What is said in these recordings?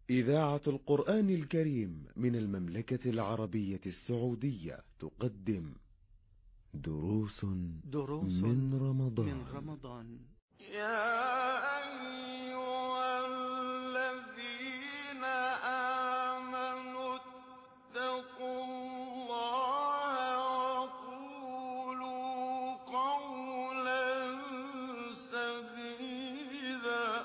إذاعة القرآن الكريم من المملكة العربية السعودية تقدم دروس من رمضان. يا أيها الذين آمنوا اتقوا الله وقولوا قولا سديدا.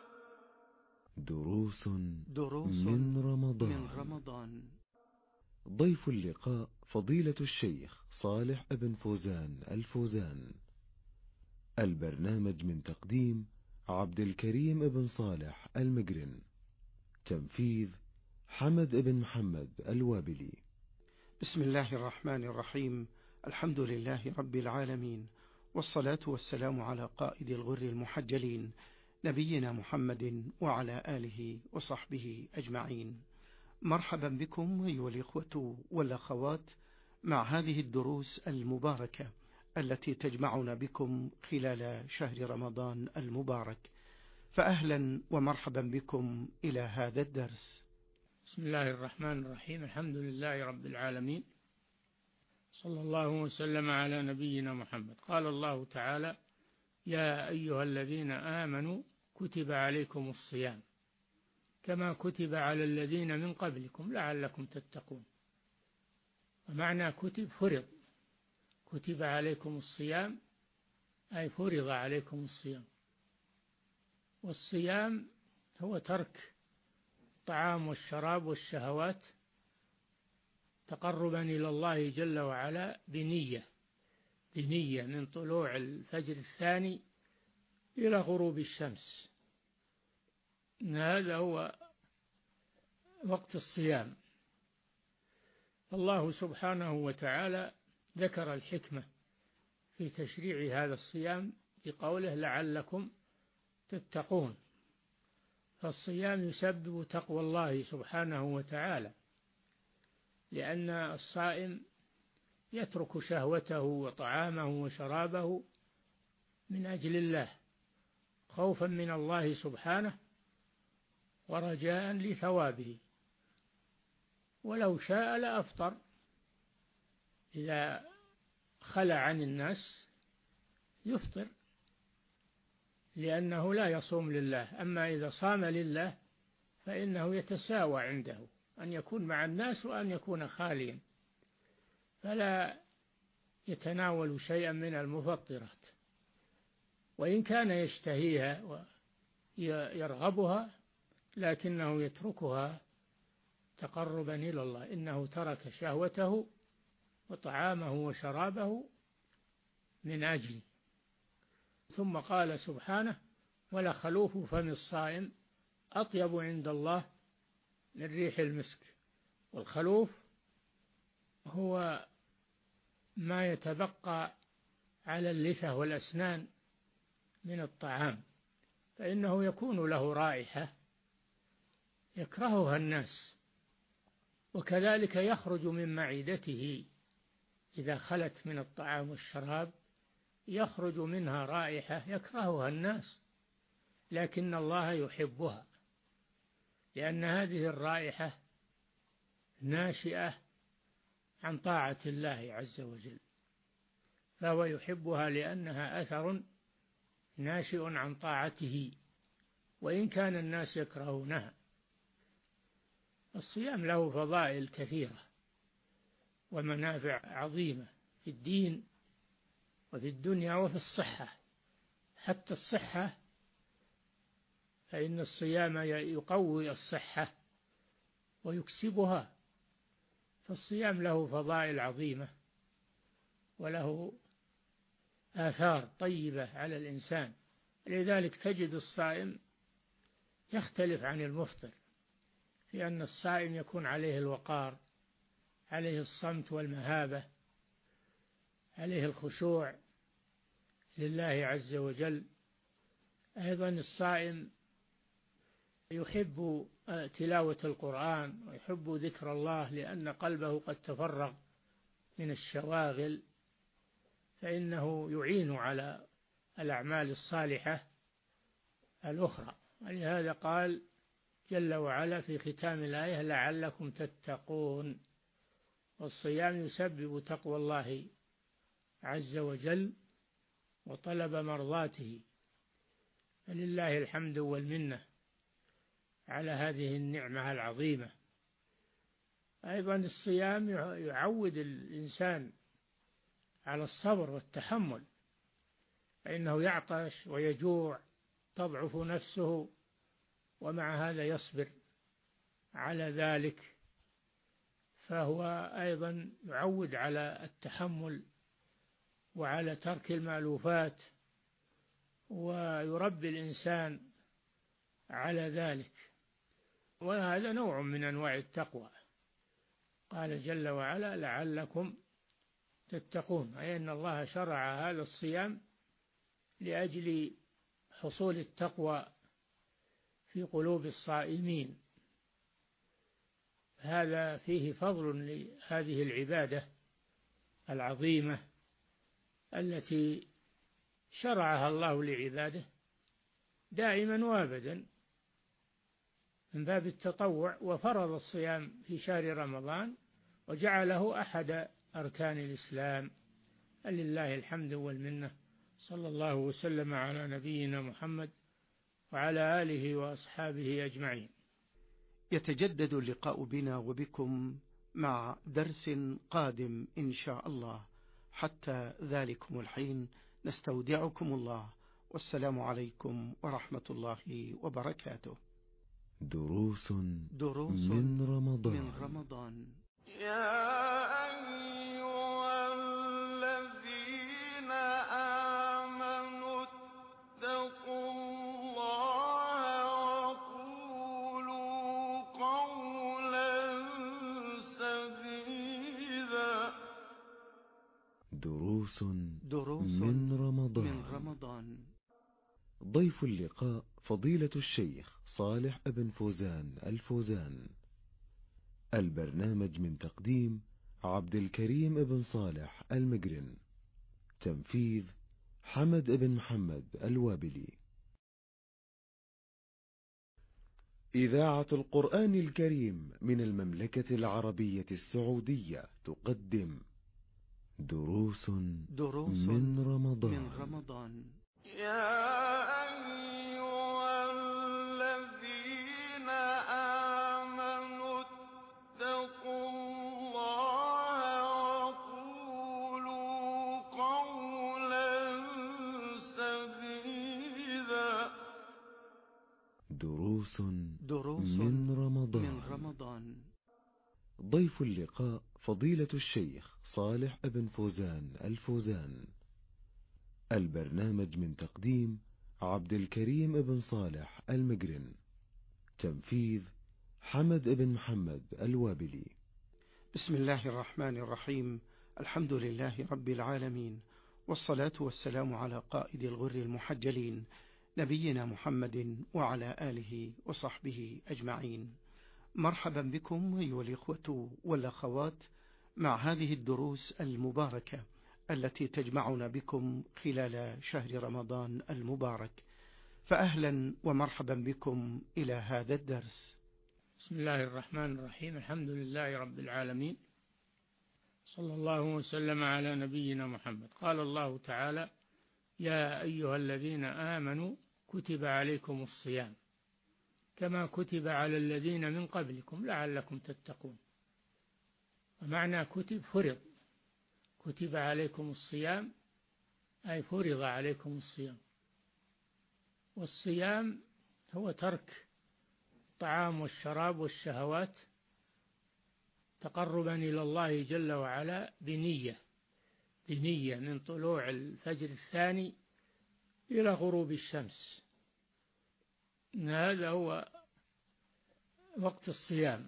دروس من رمضان. ضيف اللقاء فضيلة الشيخ صالح بن فوزان الفوزان. البرنامج من تقديم عبد الكريم بن صالح المقرن. تنفيذ حمد بن محمد الوابلي. بسم الله الرحمن الرحيم. الحمد لله رب العالمين، والصلاة والسلام على قائد الغر المحجلين نبينا محمد وعلى آله وصحبه أجمعين. مرحبا بكم أيها الإخوة والأخوات مع هذه الدروس المباركة التي تجمعنا بكم خلال شهر رمضان المبارك، فأهلا ومرحبا بكم إلى هذا الدرس. بسم الله الرحمن الرحيم. الحمد لله رب العالمين، صلى الله وسلم على نبينا محمد. قال الله تعالى: يا أيها الذين آمنوا كتب عليكم الصيام كما كتب على الذين من قبلكم لعلكم تتقون. ومعنى كتب فرض، كتب عليكم الصيام أي فرض عليكم الصيام. والصيام هو ترك الطعام والشراب والشهوات تقربا إلى الله جل وعلا بنية من طلوع الفجر الثاني إلى غروب الشمس. هذا هو وقت الصيام. الله سبحانه وتعالى ذكر الحكمة في تشريع هذا الصيام بقوله لعلكم تتقون. فالصيام يسبب تقوى الله سبحانه وتعالى، لأن الصائم يترك شهوته وطعامه وشرابه من أجل الله، خوفا من الله سبحانه ورجاء لثوابه. ولو شاء لأفطر إذا خلى عن الناس يفطر، لأنه لا يصوم لله. أما إذا صام لله فإنه يتساوى عنده أن يكون مع الناس وأن يكون خاليا، فلا يتناول شيئا من المفطرات، وإن كان يشتهيها ويرغبها لكنه يتركها تقربا إلى الله. إنه ترك شهوته وطعامه وشرابه من أجلي. ثم قال سبحانه: ولخلوف فم الصائم أطيب عند الله من ريح المسك. والخلوف هو ما يتبقى على اللثة والأسنان من الطعام، فإنه يكون له رائحة يكرهها الناس، وكذلك يخرج من معدته إذا خلت من الطعام والشراب، يخرج منها رائحة يكرهها الناس، لكن الله يحبها، لأن هذه الرائحة ناشئة عن طاعة الله عز وجل، فهو يحبها لأنها أثر ناشئ عن طاعته، وإن كان الناس يكرهونها. الصيام له فضائل كثيرة ومنافع عظيمة في الدين وفي الدنيا وفي الصحة. حتى الصحة، فإن الصيام يقوي الصحة ويكسبها. فالصيام له فضائل عظيمة وله آثار طيبة على الإنسان، لذلك تجد الصائم يختلف عن المفطر، لأن الصائم يكون عليه الوقار، عليه الصمت والمهابة، عليه الخشوع لله عز وجل. أيضا الصائم يحب تلاوة القرآن ويحب ذكر الله، لأن قلبه قد تفرغ من الشواغل، فإنه يعين على الأعمال الصالحة الأخرى. ولهذا قال جل وعلا في ختام الآية لعلكم تتقون. والصيام يسبب تقوى الله عز وجل وطلب مرضاته، فلله الحمد والمنة على هذه النعمة العظيمة. أيضا الصيام يعود الإنسان على الصبر والتحمل، فإنه يعطش ويجوع، تضعف نفسه، ومع هذا يصبر على ذلك، فهو أيضا يعود على التحمل وعلى ترك المألوفات، ويربي الإنسان على ذلك، وهذا نوع من أنواع التقوى. قال جل وعلا لعلكم تتقون، أي أن الله شرع هذا الصيام لأجل حصول التقوى في قلوب الصائمين. هذا فيه فضل لهذه العبادة العظيمة التي شرعها الله لعباده دائما وابدا من باب التطوع، وفرض الصيام في شهر رمضان وجعله أحد أركان الإسلام. لله الحمد والمنة. صلى الله وسلم على نبينا محمد وعلى آله وأصحابه أجمعين. يتجدد اللقاء بنا وبكم مع درس قادم إن شاء الله. حتى ذلكم الحين نستودعكم الله، والسلام عليكم ورحمة الله وبركاته. دروس من رمضان. يا أيها الذين آمنوا اتقوا الله وقولوا قولا سديدا. دروس من رمضان. ضيف اللقاء فضيلة الشيخ صالح بن فوزان الفوزان. البرنامج من تقديم عبد الكريم بن صالح المقرن. تنفيذ حمد بن محمد الوابلي. إذاعة القرآن الكريم من المملكة العربية السعودية تقدم دروس من رمضان. يا أيها الذين آمنوا اتقوا الله وقولوا قولا سديدا. دروس من رمضان. ضيف اللقاء فضيلة الشيخ صالح بن فوزان الفوزان. البرنامج من تقديم عبد الكريم بن صالح المقرن. تنفيذ حمد بن محمد الوابلي. بسم الله الرحمن الرحيم. الحمد لله رب العالمين، والصلاة والسلام على قائد الغر المحجلين نبينا محمد وعلى آله وصحبه أجمعين. مرحبا بكم أيها الإخوة والأخوات مع هذه الدروس المباركة التي تجمعنا بكم خلال شهر رمضان المبارك، فأهلا ومرحبا بكم إلى هذا الدرس. بسم الله الرحمن الرحيم. الحمد لله رب العالمين، صلى الله وسلم على نبينا محمد. قال الله تعالى يا أيها الذين آمنوا كتب عليكم الصيام كما كتب على الذين من قبلكم لعلكم تتقون. ومعنى كتب فرض، كتب عليكم الصيام أي فرض عليكم الصيام. والصيام هو ترك الطعام والشراب والشهوات تقربا إلى الله جل وعلا بنية من طلوع الفجر الثاني إلى غروب الشمس. هذا هو وقت الصيام.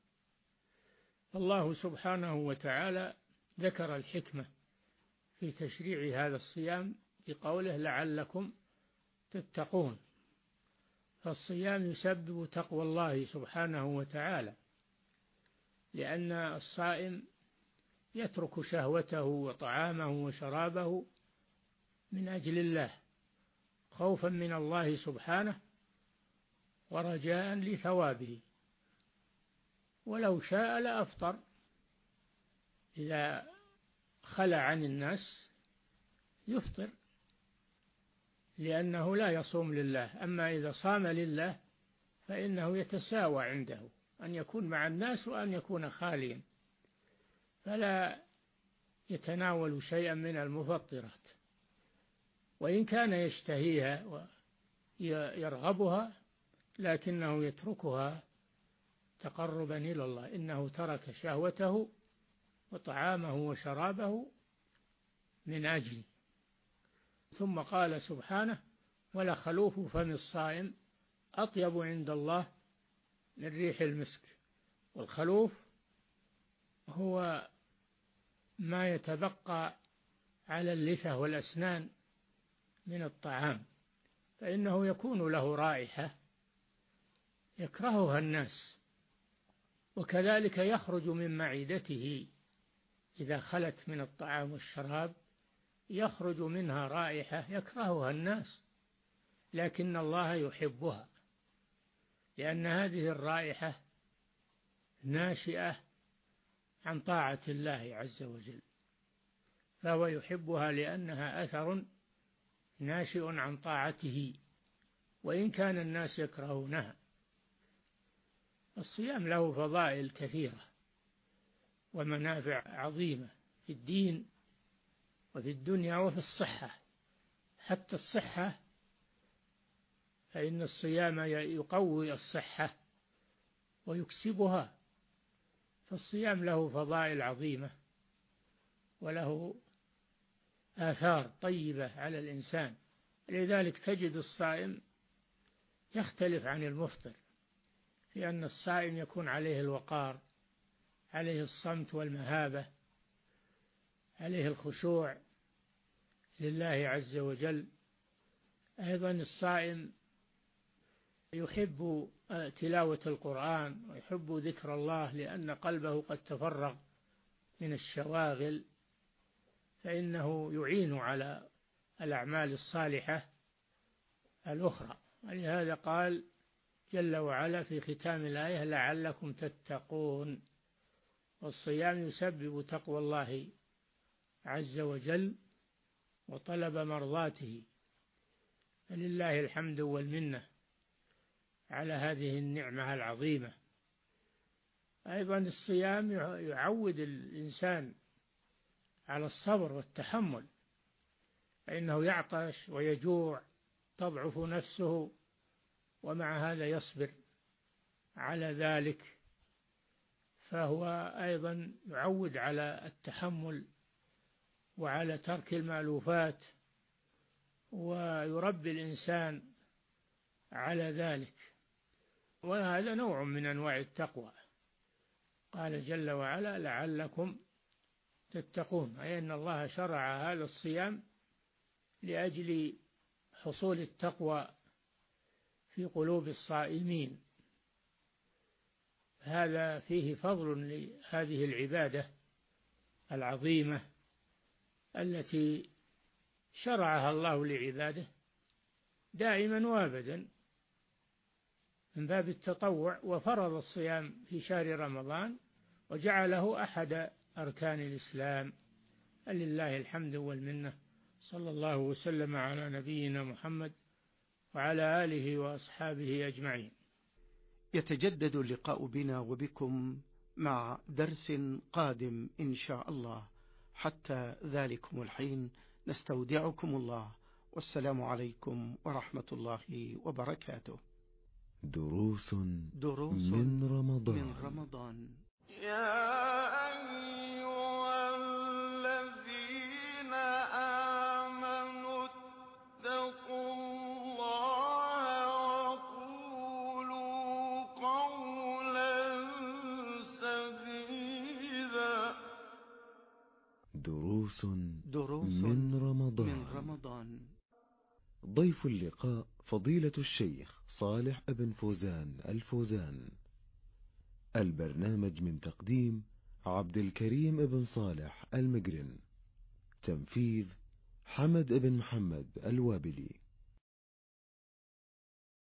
الله سبحانه وتعالى ذكر الحكمة في تشريع هذا الصيام بقوله لعلكم تتقون. فالصيام يسبب تقوى الله سبحانه وتعالى، لأن الصائم يترك شهوته وطعامه وشرابه من أجل الله خوفا من الله سبحانه ورجاء لثوابه، ولو شاء لأفطر إذا خلى عن الناس يفطر، لأنه لا يصوم لله. أما إذا صام لله فإنه يتساوى عنده أن يكون مع الناس وأن يكون خاليا، فلا يتناول شيئا من المفطرات، وإن كان يشتهيها ويرغبها لكنه يتركها تقربا إلى الله. إنه ترك شهوته وطعامه وشرابه من أجلي. ثم قال سبحانه: ولخلوف فم الصائم أطيب عند الله من ريح المسك. والخلوف هو ما يتبقى على اللثة والأسنان من الطعام، فإنه يكون له رائحة يكرهها الناس، وكذلك يخرج من معدته إذا خلت من الطعام والشراب، يخرج منها رائحة يكرهها الناس، لكن الله يحبها، لأن هذه الرائحة ناشئة عن طاعة الله عز وجل، فهو يحبها لأنها أثر ناشئ عن طاعته، وإن كان الناس يكرهونها. الصيام له فضائل كثيرة ومنافع عظيمة في الدين وفي الدنيا وفي الصحة. حتى الصحة، فإن الصيام يقوي الصحة ويكسبها، فالصيام له فضائل عظيمة وله آثار طيبة على الإنسان. لذلك تجد الصائم يختلف عن المفطر، في أن الصائم يكون عليه الوقار، عليه الصمت والمهابة، عليه الخشوع لله عز وجل. أيضا الصائم يحب تلاوة القرآن ويحب ذكر الله، لأن قلبه قد تفرغ من الشواغل، فإنه يعين على الأعمال الصالحة الأخرى. ولهذا قال جل وعلا في ختام الآية: لعلكم تتقون. والصيام يسبب تقوى الله عز وجل وطلب مرضاته، فلله الحمد والمنة على هذه النعمة العظيمة. أيضا الصيام يعود الإنسان على الصبر والتحمل، فإنه يعطش ويجوع، تضعف نفسه، ومع هذا يصبر على ذلك، فهو أيضا يعود على التحمل وعلى ترك المألوفات، ويربي الإنسان على ذلك، وهذا نوع من أنواع التقوى. قال جل وعلا: لعلكم تتقون، أي أن الله شرع هذا الصيام لأجل حصول التقوى في قلوب الصائمين. هذا فيه فضل لهذه العبادة العظيمة التي شرعها الله لعباده دائما وابدا من باب التطوع، وفرض الصيام في شهر رمضان وجعله أحد أركان الإسلام. لله الحمد والمنة. صلى الله وسلم على نبينا محمد وعلى آله وأصحابه أجمعين. يتجدد اللقاء بنا وبكم مع درس قادم إن شاء الله. حتى ذلكم الحين نستودعكم الله، والسلام عليكم ورحمة الله وبركاته. دروس من رمضان. يا أيها الذين آمنوا اتقوا الله وقولوا قولا سديدا. دروس من رمضان. ضيف اللقاء فضيلة الشيخ صالح بن فوزان الفوزان. البرنامج من تقديم عبد الكريم بن صالح المقرن. تنفيذ حمد بن محمد الوابلي.